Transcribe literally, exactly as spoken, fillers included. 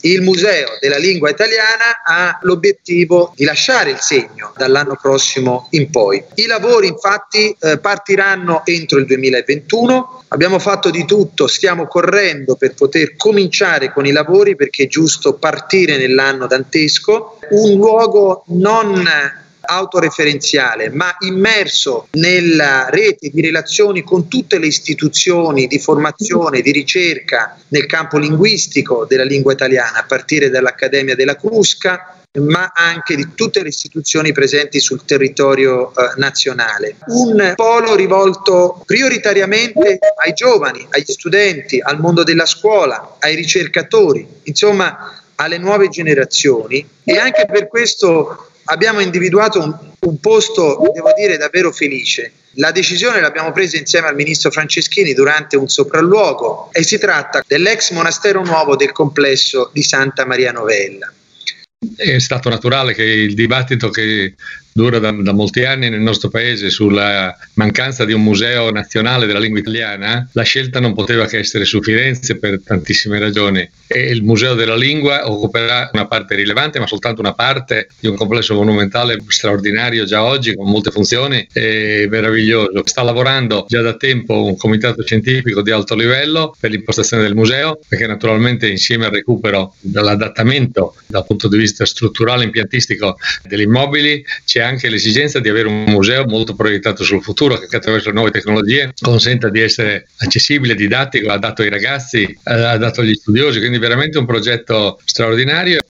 Il Museo della Lingua Italiana ha l'obiettivo di lasciare il segno dall'anno prossimo in poi. I lavori infatti eh, partiranno entro il duemilaventuno, abbiamo fatto di tutto, stiamo correndo per poter cominciare con i lavori perché è giusto partire nell'anno dantesco, un luogo non autoreferenziale ma immerso nella rete di relazioni con tutte le istituzioni di formazione, di ricerca nel campo linguistico della lingua italiana, a partire dall'Accademia della Crusca, ma anche di tutte le istituzioni presenti sul territorio eh, nazionale. Un polo rivolto prioritariamente ai giovani, agli studenti, al mondo della scuola, ai ricercatori, insomma alle nuove generazioni, e anche per questo abbiamo individuato un, un posto, devo dire, davvero felice. La decisione l'abbiamo presa insieme al ministro Franceschini durante un sopralluogo e si tratta dell'ex monastero nuovo del complesso di Santa Maria Novella. È stato naturale che il dibattito che dura da, da molti anni nel nostro paese sulla mancanza di un museo nazionale della lingua italiana, la scelta non poteva che essere su Firenze per tantissime ragioni, e il Museo della Lingua occuperà una parte rilevante, ma soltanto una parte di un complesso monumentale straordinario già oggi, con molte funzioni, e meraviglioso. Sta lavorando già da tempo un comitato scientifico di alto livello per l'impostazione del museo, perché naturalmente insieme al recupero dell'adattamento dal punto di vista strutturale e impiantistico degli immobili c'è anche l'esigenza di avere un museo molto proiettato sul futuro, che attraverso le nuove tecnologie consenta di essere accessibile, didattico, adatto ai ragazzi, adatto agli studiosi, quindi veramente un progetto straordinario.